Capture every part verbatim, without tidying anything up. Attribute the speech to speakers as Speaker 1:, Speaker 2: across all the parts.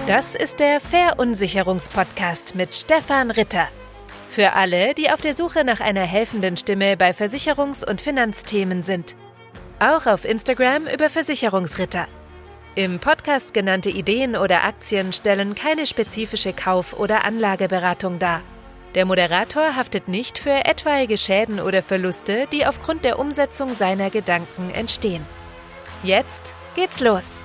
Speaker 1: Das ist der Verunsicherungspodcast mit Stefan Ritter. Für alle, die auf der Suche nach einer helfenden Stimme bei Versicherungs- und Finanzthemen sind. Auch auf Instagram über Versicherungsritter. Im Podcast genannte Ideen oder Aktien stellen keine spezifische Kauf- oder Anlageberatung dar. Der Moderator haftet nicht für etwaige Schäden oder Verluste, die aufgrund der Umsetzung seiner Gedanken entstehen. Jetzt geht's los!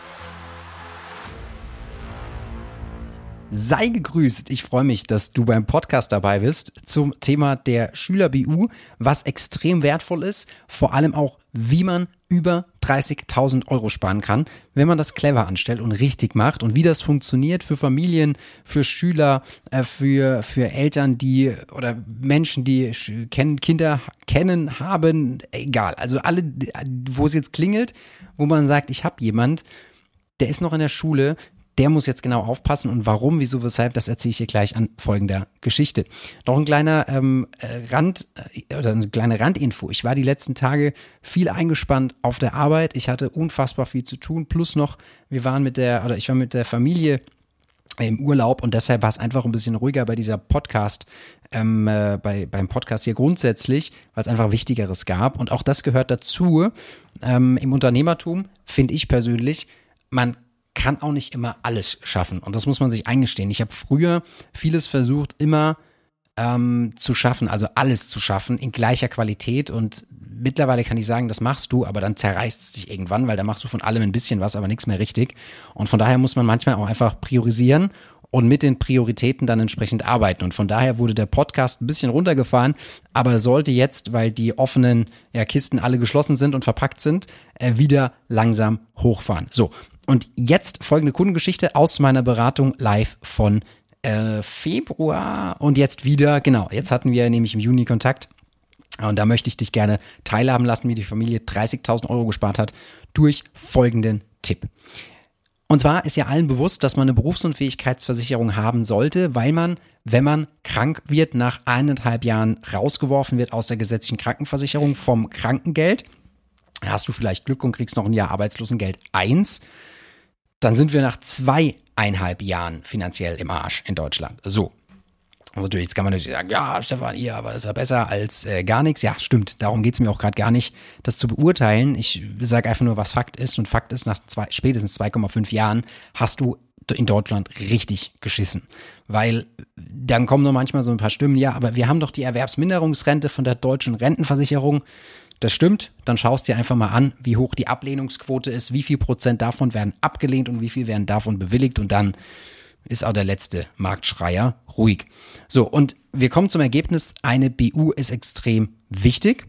Speaker 2: Sei gegrüßt. Ich freue mich, dass du beim Podcast dabei bist zum Thema der Schüler-B U, was extrem wertvoll ist, vor allem auch, wie man über dreißigtausend Euro sparen kann, wenn man das clever anstellt und richtig macht und wie das funktioniert für Familien, für Schüler, äh, für, für Eltern, die oder Menschen, die sch- kennen, Kinder kennen, haben, egal. Also alle, wo es jetzt klingelt, wo man sagt, ich habe jemand, der ist noch in der Schule, der muss jetzt genau aufpassen und warum, wieso, weshalb, das erzähle ich dir gleich an folgender Geschichte. Noch ein kleiner ähm, Rand äh, oder eine kleine Randinfo. Ich war die letzten Tage viel eingespannt auf der Arbeit. Ich hatte unfassbar viel zu tun. Plus noch, wir waren mit der, oder ich war mit der Familie im Urlaub und deshalb war es einfach ein bisschen ruhiger bei dieser Podcast, ähm, äh, bei, beim Podcast hier grundsätzlich, weil es einfach Wichtigeres gab. Und auch das gehört dazu. Ähm, im Unternehmertum finde ich persönlich, man kann auch nicht immer alles schaffen und das muss man sich eingestehen. Ich habe früher vieles versucht, immer ähm, zu schaffen, also alles zu schaffen in gleicher Qualität und mittlerweile kann ich sagen, das machst du, aber dann zerreißt es dich irgendwann, weil da machst du von allem ein bisschen was, aber nichts mehr richtig und von daher muss man manchmal auch einfach priorisieren und mit den Prioritäten dann entsprechend arbeiten. Und von daher wurde der Podcast ein bisschen runtergefahren, aber sollte jetzt, weil die offenen ja, Kisten alle geschlossen sind und verpackt sind, äh, wieder langsam hochfahren. So, und jetzt folgende Kundengeschichte aus meiner Beratung live von äh, Februar. Und jetzt wieder, genau, jetzt hatten wir nämlich im Juni Kontakt. Und da möchte ich dich gerne teilhaben lassen, wie die Familie dreißigtausend Euro gespart hat durch folgenden Tipp. Und zwar ist ja allen bewusst, dass man eine Berufsunfähigkeitsversicherung haben sollte, weil man, wenn man krank wird, nach eineinhalb Jahren rausgeworfen wird aus der gesetzlichen Krankenversicherung vom Krankengeld. Hast du vielleicht Glück und kriegst noch ein Jahr Arbeitslosengeld eins. Dann sind wir nach zweieinhalb Jahren finanziell im Arsch in Deutschland. So. Also natürlich, jetzt kann man natürlich sagen, ja, Stefan, ihr, aber das ist ja besser als äh, gar nichts. Ja, stimmt. Darum geht es mir auch gerade gar nicht, das zu beurteilen. Ich sage einfach nur, was Fakt ist. Und Fakt ist, nach zwei, spätestens zwei Komma fünf Jahren hast du in Deutschland richtig geschissen. Weil dann kommen nur manchmal so ein paar Stimmen, ja, aber wir haben doch die Erwerbsminderungsrente von der deutschen Rentenversicherung. Das stimmt, dann schaust dir einfach mal an, wie hoch die Ablehnungsquote ist, wie viel Prozent davon werden abgelehnt und wie viel werden davon bewilligt und dann ist auch der letzte Marktschreier ruhig. So, und wir kommen zum Ergebnis, eine B U ist extrem wichtig.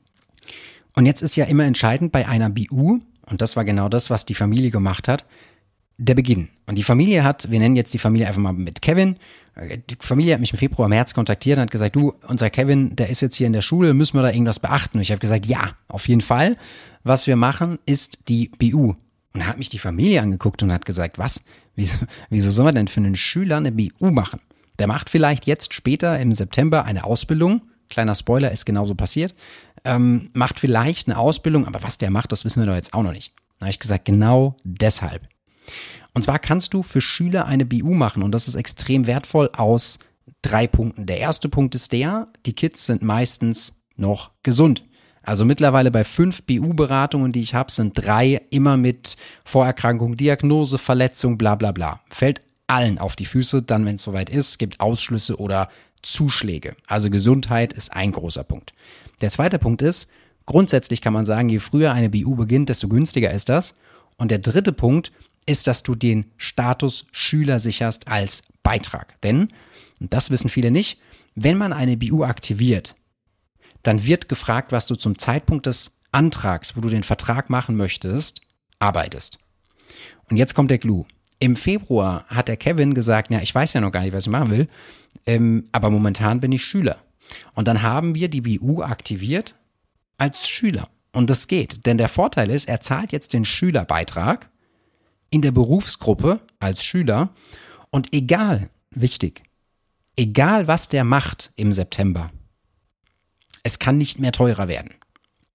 Speaker 2: Und jetzt ist ja immer entscheidend bei einer B U, und das war genau das, was die Familie gemacht hat, der Beginn. Und die Familie hat, wir nennen jetzt die Familie einfach mal mit Kevin, die Familie hat mich im Februar, März kontaktiert und hat gesagt, du, unser Kevin, der ist jetzt hier in der Schule, müssen wir da irgendwas beachten? Und ich habe gesagt, ja, auf jeden Fall. Was wir machen, ist die B U. Und da hat mich die Familie angeguckt und hat gesagt, was? Wieso, wieso soll man denn für einen Schüler eine B U machen? Der macht vielleicht jetzt später im September eine Ausbildung. Kleiner Spoiler, ist genauso passiert. Ähm, macht vielleicht eine Ausbildung, aber was der macht, das wissen wir doch jetzt auch noch nicht. Da habe ich gesagt, genau deshalb. Und zwar kannst du für Schüler eine B U machen und das ist extrem wertvoll aus drei Punkten. Der erste Punkt ist der, die Kids sind meistens noch gesund. Also mittlerweile bei fünf B U-Beratungen, die ich habe, sind drei immer mit Vorerkrankung, Diagnose, Verletzung, bla bla bla. Fällt allen auf die Füße, dann wenn es soweit ist, gibt Ausschlüsse oder Zuschläge. Also Gesundheit ist ein großer Punkt. Der zweite Punkt ist, grundsätzlich kann man sagen, je früher eine B U beginnt, desto günstiger ist das. Und der dritte Punkt ist, dass du den Status Schüler sicherst als Beitrag. Denn, und das wissen viele nicht, wenn man eine B U aktiviert, dann wird gefragt, was du zum Zeitpunkt des Antrags, wo du den Vertrag machen möchtest, arbeitest. Und jetzt kommt der Clou. Im Februar hat der Kevin gesagt, ja, ich weiß ja noch gar nicht, was ich machen will, ähm, aber momentan bin ich Schüler. Und dann haben wir die B U aktiviert als Schüler. Und das geht, denn der Vorteil ist, er zahlt jetzt den Schülerbeitrag in der Berufsgruppe als Schüler und egal, wichtig, egal was der macht im September, es kann nicht mehr teurer werden.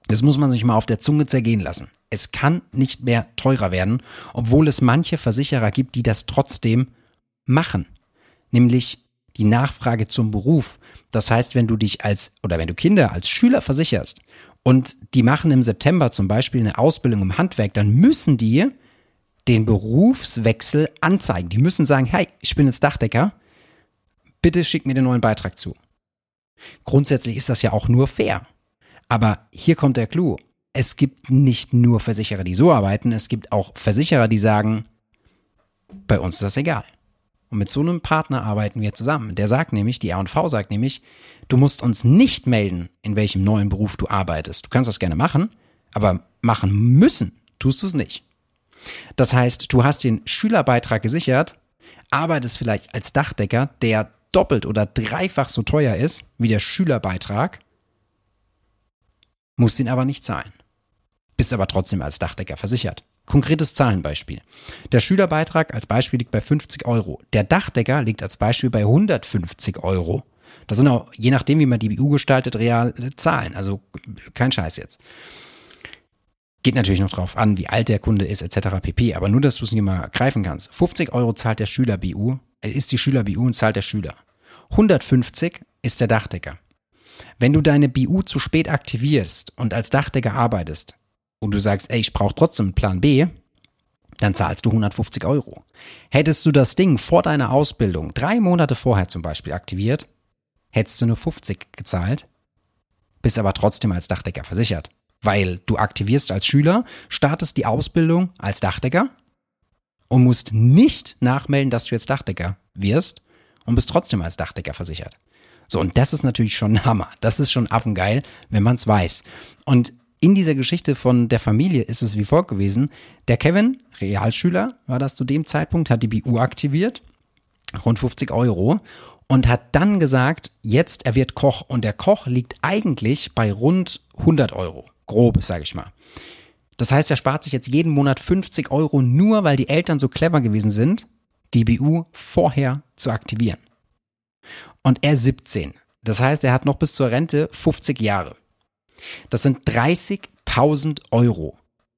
Speaker 2: Das muss man sich mal auf der Zunge zergehen lassen. Es kann nicht mehr teurer werden, obwohl es manche Versicherer gibt, die das trotzdem machen. Nämlich die Nachfrage zum Beruf. Das heißt, wenn du dich als, oder wenn du Kinder als Schüler versicherst und die machen im September zum Beispiel eine Ausbildung im Handwerk, dann müssen die den Berufswechsel anzeigen. Die müssen sagen, hey, ich bin jetzt Dachdecker, bitte schick mir den neuen Beitrag zu. Grundsätzlich ist das ja auch nur fair. Aber hier kommt der Clou. Es gibt nicht nur Versicherer, die so arbeiten, es gibt auch Versicherer, die sagen, bei uns ist das egal. Und mit so einem Partner arbeiten wir zusammen. Der sagt nämlich, die R und V sagt nämlich, du musst uns nicht melden, in welchem neuen Beruf du arbeitest. Du kannst das gerne machen, aber machen müssen tust du es nicht. Das heißt, du hast den Schülerbeitrag gesichert, arbeitest vielleicht als Dachdecker, der doppelt oder dreifach so teuer ist wie der Schülerbeitrag, musst ihn aber nicht zahlen. Bist aber trotzdem als Dachdecker versichert. Konkretes Zahlenbeispiel. Der Schülerbeitrag als Beispiel liegt bei fünfzig Euro. Der Dachdecker liegt als Beispiel bei hundertfünfzig Euro. Das sind auch, je nachdem, wie man die B U gestaltet, reale Zahlen. Also kein Scheiß jetzt. Geht natürlich noch drauf an, wie alt der Kunde ist, et cetera pp. Aber nur, dass du es nicht mal greifen kannst. fünfzig Euro zahlt der Schüler-B U, ist die Schüler-B U und zahlt der Schüler. hundertfünfzig ist der Dachdecker. Wenn du deine B U zu spät aktivierst und als Dachdecker arbeitest und du sagst, ey, ich brauche trotzdem einen Plan B, dann zahlst du hundertfünfzig Euro. Hättest du das Ding vor deiner Ausbildung, drei Monate vorher zum Beispiel, aktiviert, hättest du nur fünfzig gezahlt, bist aber trotzdem als Dachdecker versichert. Weil du aktivierst als Schüler, startest die Ausbildung als Dachdecker und musst nicht nachmelden, dass du jetzt Dachdecker wirst und bist trotzdem als Dachdecker versichert. So, und das ist natürlich schon ein Hammer. Das ist schon affengeil, wenn man es weiß. Und in dieser Geschichte von der Familie ist es wie folgt gewesen. Der Kevin, Realschüler war das zu dem Zeitpunkt, hat die B U aktiviert, rund fünfzig Euro, und hat dann gesagt, jetzt er wird Koch. Und der Koch liegt eigentlich bei rund hundert Euro. Grob, sage ich mal. Das heißt, er spart sich jetzt jeden Monat fünfzig Euro, nur weil die Eltern so clever gewesen sind, die B U vorher zu aktivieren. Und er siebzehn. Das heißt, er hat noch bis zur Rente fünfzig Jahre. Das sind dreißigtausend Euro.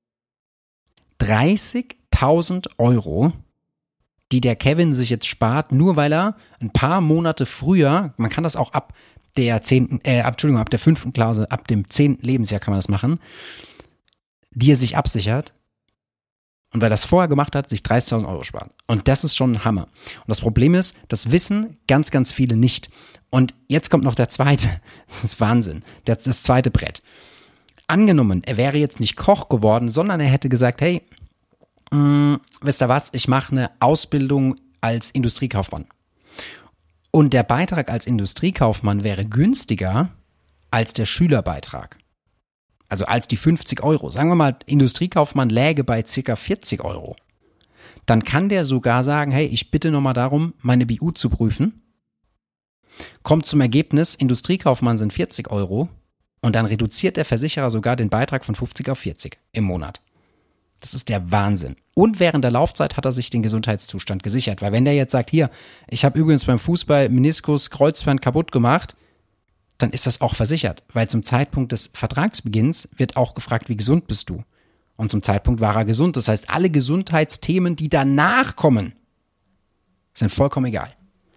Speaker 2: dreißigtausend Euro, die der Kevin sich jetzt spart, nur weil er ein paar Monate früher, man kann das auch ab der zehnten, äh, Entschuldigung, ab der fünften Klausel, ab dem zehnten Lebensjahr kann man das machen, die er sich absichert und weil er das vorher gemacht hat, sich dreißigtausend Euro sparen. Und das ist schon ein Hammer. Und das Problem ist, das wissen ganz, ganz viele nicht. Und jetzt kommt noch der zweite, das ist Wahnsinn, das, das zweite Brett. Angenommen, er wäre jetzt nicht Koch geworden, sondern er hätte gesagt, hey, mh, wisst ihr was, ich mache eine Ausbildung als Industriekaufmann. Und der Beitrag als Industriekaufmann wäre günstiger als der Schülerbeitrag. Also als die fünfzig Euro. Sagen wir mal, Industriekaufmann läge bei ca. vierzig Euro. Dann kann der sogar sagen, hey, ich bitte nochmal darum, meine B U zu prüfen. Kommt zum Ergebnis, Industriekaufmann sind vierzig Euro und dann reduziert der Versicherer sogar den Beitrag von fünfzig auf vierzig im Monat. Das ist der Wahnsinn. Und während der Laufzeit hat er sich den Gesundheitszustand gesichert. Weil wenn der jetzt sagt, hier, ich habe übrigens beim Fußball Meniskus, Kreuzband kaputt gemacht, dann ist das auch versichert. Weil zum Zeitpunkt des Vertragsbeginns wird auch gefragt, wie gesund bist du? Und zum Zeitpunkt war er gesund. Das heißt, alle Gesundheitsthemen, die danach kommen, sind vollkommen egal.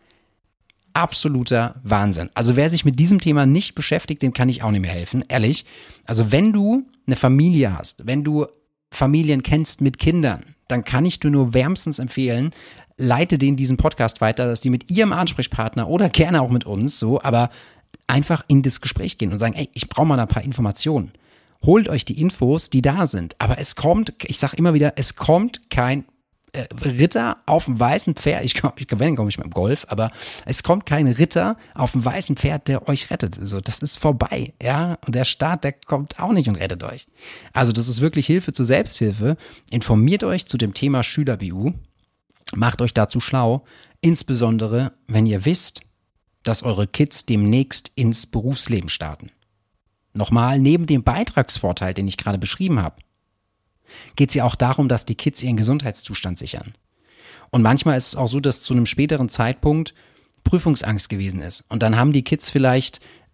Speaker 2: Absoluter Wahnsinn. Also wer sich mit diesem Thema nicht beschäftigt, dem kann ich auch nicht mehr helfen. Ehrlich. Also wenn du eine Familie hast, wenn du Familien kennst mit Kindern, dann kann ich dir nur wärmstens empfehlen, leite denen diesen Podcast weiter, dass die mit ihrem Ansprechpartner oder gerne auch mit uns so, aber einfach in das Gespräch gehen und sagen, ey, ich brauche mal ein paar Informationen. Holt euch die Infos, die da sind. Aber es kommt, ich sage immer wieder, es kommt kein äh, Ritter auf dem weißen Pferd, ich glaube, ich gewinne komme ich mit dem Golf, aber es kommt kein Ritter auf dem weißen Pferd, der euch rettet. So, das ist vorbei, ja. Und der Staat, der kommt auch nicht und rettet euch. Also das ist wirklich Hilfe zur Selbsthilfe. Informiert euch zu dem Thema Schüler-B U. Macht euch dazu schlau, insbesondere wenn ihr wisst, dass eure Kids demnächst ins Berufsleben starten. Nochmal, neben dem Beitragsvorteil, den ich gerade beschrieben habe, geht es ja auch darum, dass die Kids ihren Gesundheitszustand sichern. Und manchmal ist es auch so, dass zu einem späteren Zeitpunkt Prüfungsangst gewesen ist. Und dann haben die Kids vielleicht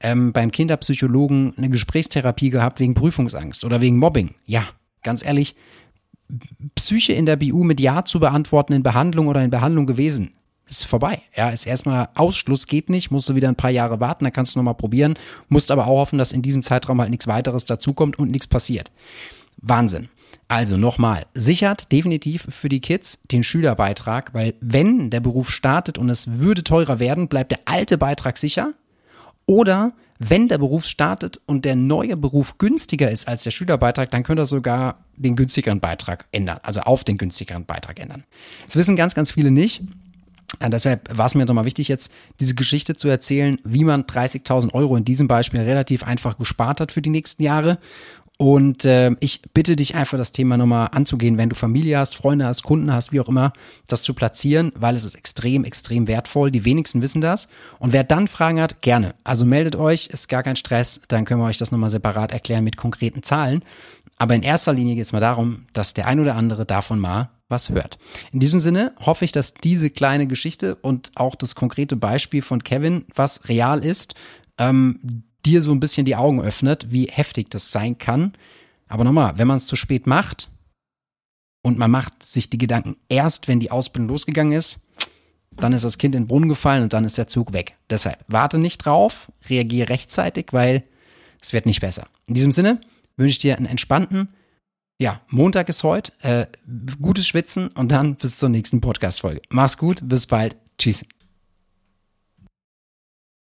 Speaker 2: ähm, beim Kinderpsychologen eine Gesprächstherapie gehabt wegen Prüfungsangst oder wegen Mobbing. Ja, ganz ehrlich, Psyche in der B U mit Ja zu beantworten in Behandlung oder in Behandlung gewesen, ist vorbei. Ja, ist erstmal Ausschluss, geht nicht, musst du wieder ein paar Jahre warten, dann kannst du nochmal probieren, musst aber auch hoffen, dass in diesem Zeitraum halt nichts weiteres dazukommt und nichts passiert. Wahnsinn. Also nochmal, sichert definitiv für die Kids den Schülerbeitrag, weil wenn der Beruf startet und es würde teurer werden, bleibt der alte Beitrag sicher. Oder wenn der Beruf startet und der neue Beruf günstiger ist als der Schülerbeitrag, dann könnt ihr sogar den günstigeren Beitrag ändern, also auf den günstigeren Beitrag ändern. Das wissen ganz, ganz viele nicht. Und deshalb war es mir doch mal wichtig, jetzt diese Geschichte zu erzählen, wie man dreißigtausend Euro in diesem Beispiel relativ einfach gespart hat für die nächsten Jahre. Und äh, ich bitte dich einfach, das Thema nochmal anzugehen, wenn du Familie hast, Freunde hast, Kunden hast, wie auch immer, das zu platzieren, weil es ist extrem, extrem wertvoll. Die wenigsten wissen das. Und wer dann Fragen hat, gerne. Also meldet euch, ist gar kein Stress, dann können wir euch das nochmal separat erklären mit konkreten Zahlen. Aber in erster Linie geht es mal darum, dass der ein oder andere davon mal was hört. In diesem Sinne hoffe ich, dass diese kleine Geschichte und auch das konkrete Beispiel von Kevin, was real ist, ähm, dir so ein bisschen die Augen öffnet, wie heftig das sein kann. Aber nochmal, wenn man es zu spät macht und man macht sich die Gedanken erst, wenn die Ausbildung losgegangen ist, dann ist das Kind in den Brunnen gefallen und dann ist der Zug weg. Deshalb warte nicht drauf, reagiere rechtzeitig, weil es wird nicht besser. In diesem Sinne wünsche ich dir einen entspannten, ja, Montag ist heute, äh, gutes Schwitzen und dann bis zur nächsten Podcast-Folge. Mach's gut, bis bald, tschüss.